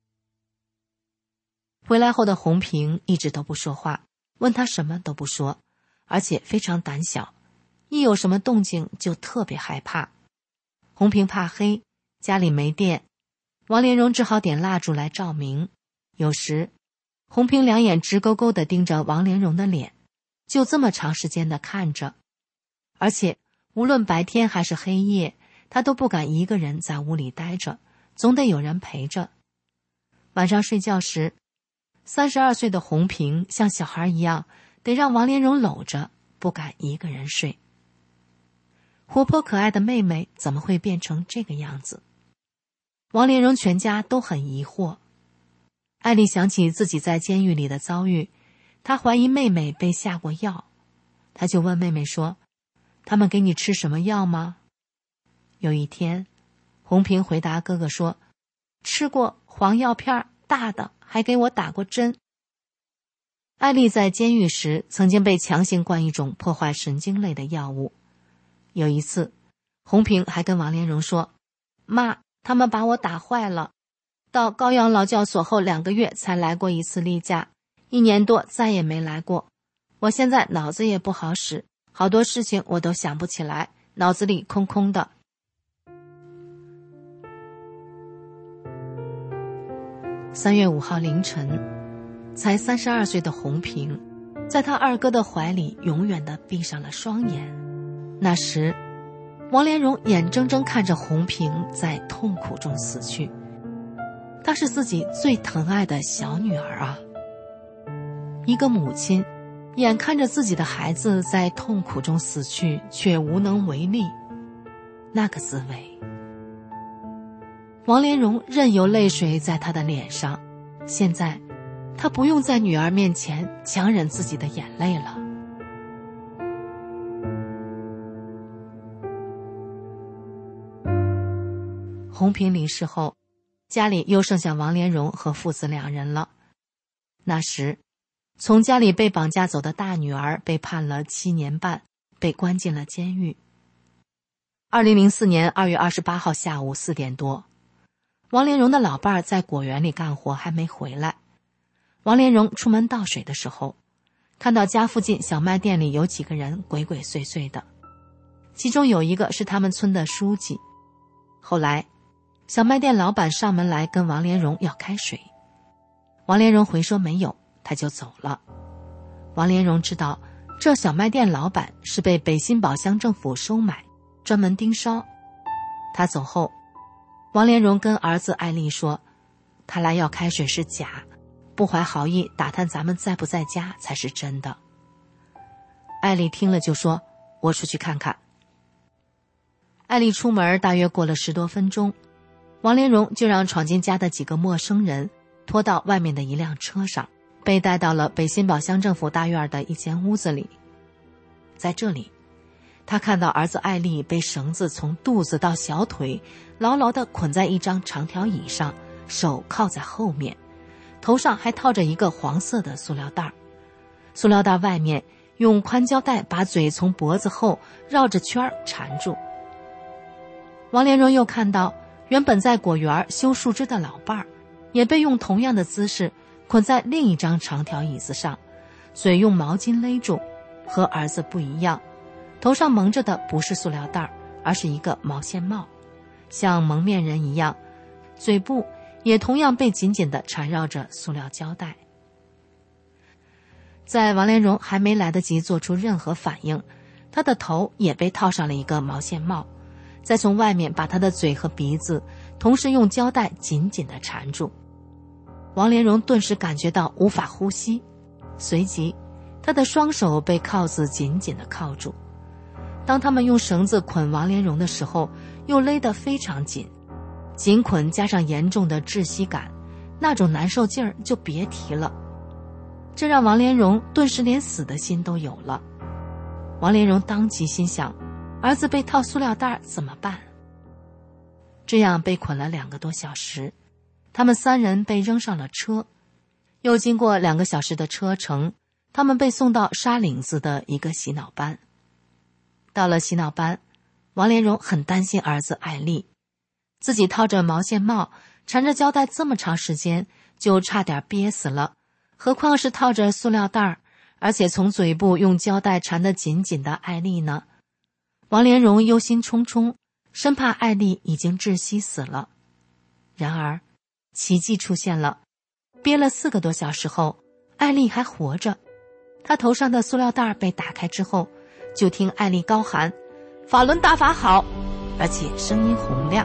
回来后的红平一直都不说话，问他什么都不说，而且非常胆小，一有什么动静就特别害怕。红平怕黑，家里没电，王连荣只好点蜡烛来照明。有时红平两眼直勾勾地盯着王连荣的脸，就这么长时间地看着，而且无论白天还是黑夜，他都不敢一个人在屋里待着，总得有人陪着。晚上睡觉时，三十二岁的红平像小孩一样，得让王连荣搂着，不敢一个人睡。活泼可爱的妹妹怎么会变成这个样子？王连荣全家都很疑惑。艾丽想起自己在监狱里的遭遇，她怀疑妹妹被下过药，她就问妹妹说：他们给你吃什么药吗？有一天，红平回答哥哥说：吃过黄药片，大的，还给我打过针。艾丽在监狱时曾经被强行灌一种破坏神经类的药物。有一次，红平还跟王连荣说：妈，他们把我打坏了，到高阳劳教所后两个月才来过一次例假，一年多再也没来过。我现在脑子也不好使，好多事情我都想不起来，脑子里空空的。三月五号凌晨，才三十二岁的红平，在他二哥的怀里永远地闭上了双眼。那时，王连荣眼睁睁看着红平在痛苦中死去。她是自己最疼爱的小女儿啊。一个母亲眼看着自己的孩子在痛苦中死去，却无能为力，那个滋味。王连荣任由泪水在他的脸上，现在他不用在女儿面前强忍自己的眼泪了。洪平离世后，家里又剩下王连荣和父子两人了。那时从家里被绑架走的大女儿被判了七年半，被关进了监狱。二零零四年二月二十八号下午四点多，王连荣的老伴儿在果园里干活还没回来。王连荣出门倒水的时候，看到家附近小卖店里有几个人鬼鬼祟祟的，其中有一个是他们村的书记。后来小卖店老板上门来跟王连荣要开水，王连荣回说没有，他就走了。王连荣知道这小卖店老板是被北新堡乡政府收买，专门盯梢。他走后，王连荣跟儿子艾丽说，他来要开水是假，不怀好意打探咱们在不在家才是真的。艾丽听了就说，我出去看看。艾丽出门大约过了十多分钟，王连荣就让闯进家的几个陌生人拖到外面的一辆车上，被带到了北新堡乡政府大院的一间屋子里。在这里，他看到儿子艾丽被绳子从肚子到小腿牢牢地捆在一张长条椅上，手靠在后面，头上还套着一个黄色的塑料袋，塑料袋外面用宽胶带把嘴从脖子后绕着圈缠住。王连荣又看到原本在果园修树枝的老伴儿也被用同样的姿势捆在另一张长条椅子上，嘴用毛巾勒住，和儿子不一样，头上蒙着的不是塑料袋，而是一个毛线帽，像蒙面人一样，嘴部也同样被紧紧地缠绕着塑料胶带。在王连荣还没来得及做出任何反应，他的头也被套上了一个毛线帽，再从外面把他的嘴和鼻子同时用胶带紧紧地缠住。王连荣顿时感觉到无法呼吸，随即他的双手被铐子紧紧地铐住。当他们用绳子捆王连荣的时候，又勒得非常紧，紧捆加上严重的窒息感，那种难受劲儿就别提了。这让王连荣顿时连死的心都有了。王连荣当即心想，儿子被套塑料袋怎么办？这样被捆了两个多小时，他们三人被扔上了车，又经过两个小时的车程，他们被送到沙岭子的一个洗脑班。到了洗脑班，王连荣很担心儿子艾丽，自己套着毛线帽缠着胶带这么长时间，就差点憋死了，何况是套着塑料袋，而且从嘴部用胶带缠得紧紧的艾丽呢？王连荣忧心忡忡，生怕艾丽已经窒息死了。然而奇迹出现了，憋了四个多小时后，艾丽还活着。她头上的塑料袋被打开之后，就听艾丽高喊，法轮大法好，而且声音洪亮。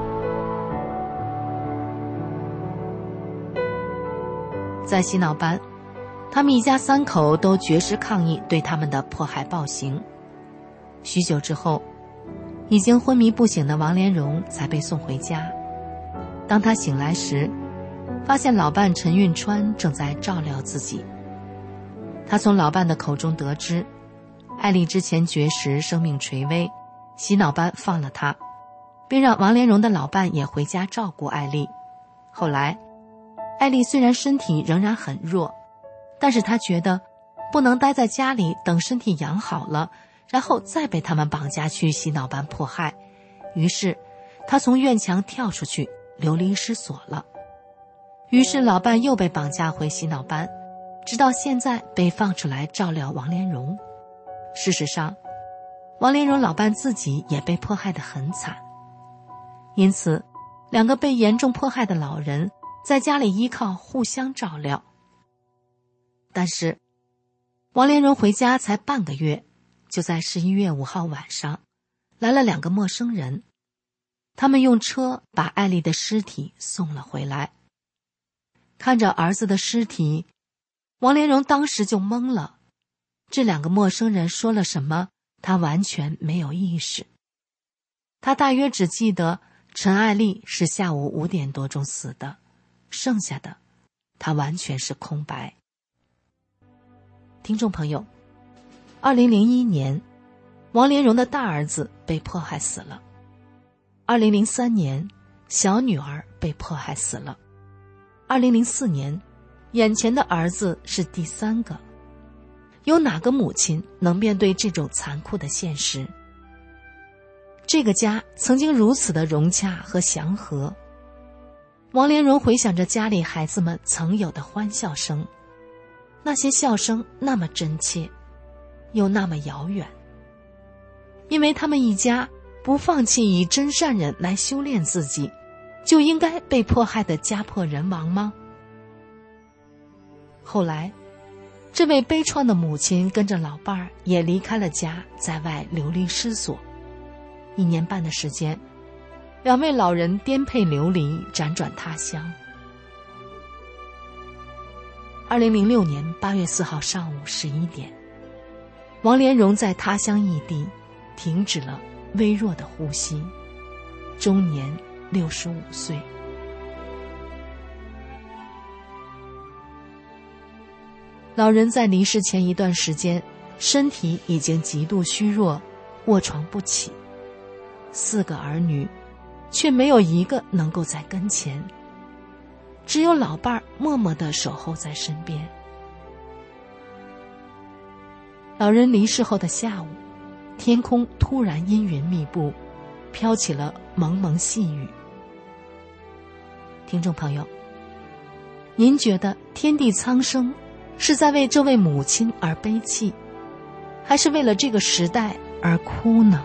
在洗脑班，他们一家三口都绝食抗议对他们的迫害暴行。许久之后，已经昏迷不醒的王连荣才被送回家。当他醒来时，发现老伴陈运川正在照料自己。他从老伴的口中得知，艾丽之前绝食，生命垂危，洗脑班放了她，并让王连荣的老伴也回家照顾艾丽。后来艾丽虽然身体仍然很弱，但是她觉得不能待在家里等身体养好了，然后再被他们绑架去洗脑班迫害，于是她从院墙跳出去，流离失所了。于是老伴又被绑架回洗脑班，直到现在被放出来照料王连荣。事实上，王连荣老伴自己也被迫害得很惨，因此两个被严重迫害的老人在家里依靠互相照料。但是王连荣回家才半个月，就在十一月五号晚上来了两个陌生人，他们用车把艾丽的尸体送了回来。看着儿子的尸体，王连荣当时就懵了， 这两个陌生人说了什么，他完全没有意识。他大约只记得陈爱丽是下午五点多钟死的，剩下的他完全是空白。听众朋友，二零零一年，王连荣的大儿子被迫害死了。二零零三年，小女儿被迫害死了。二零零四年，眼前的儿子是第三个。有哪个母亲能面对这种残酷的现实？这个家曾经如此的融洽和祥和。王连荣回想着家里孩子们曾有的欢笑声，那些笑声那么真切，又那么遥远。因为他们一家不放弃以真善忍来修炼自己，就应该被迫害的家破人亡吗？后来，这位悲怆的母亲跟着老伴儿也离开了家，在外流离失所。一年半的时间，两位老人颠沛流离，辗转他乡。二零零六年八月四号上午十一点，王连荣在他乡异地停止了微弱的呼吸，终年六十五岁。老人在离世前一段时间，身体已经极度虚弱，卧床不起。四个儿女，却没有一个能够在跟前，只有老伴儿默默地守候在身边。老人离世后的下午，天空突然阴云密布，飘起了蒙蒙细雨。听众朋友，您觉得天地苍生是在为这位母亲而悲泣，还是为了这个时代而哭呢？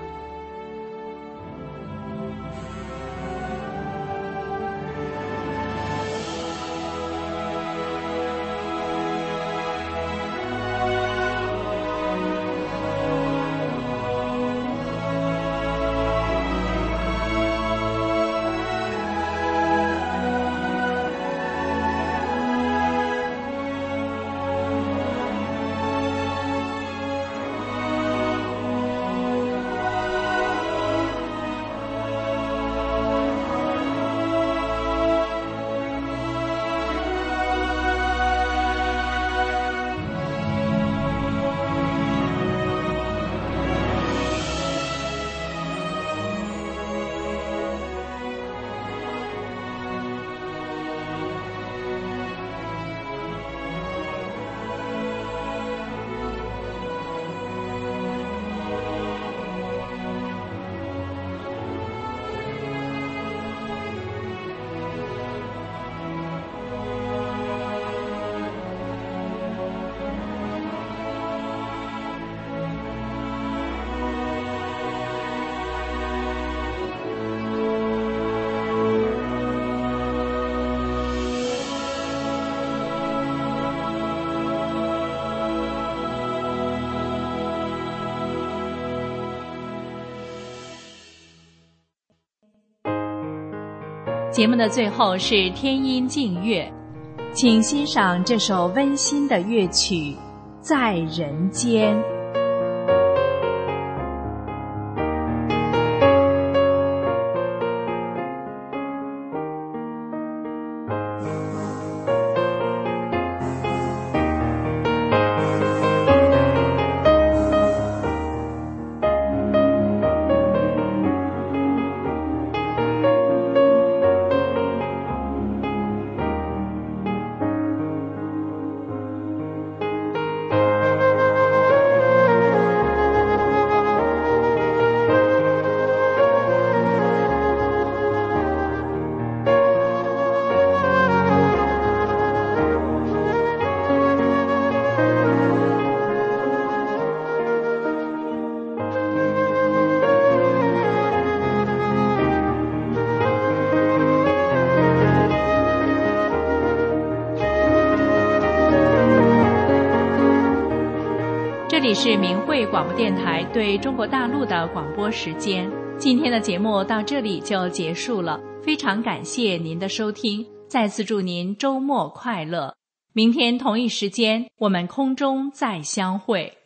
节目的最后是天音静乐，请欣赏这首温馨的乐曲《在人间》。 这里是明慧广播电台对中国大陆的广播时间。今天的节目到这里就结束了，非常感谢您的收听，再次祝您周末快乐。明天同一时间，我们空中再相会。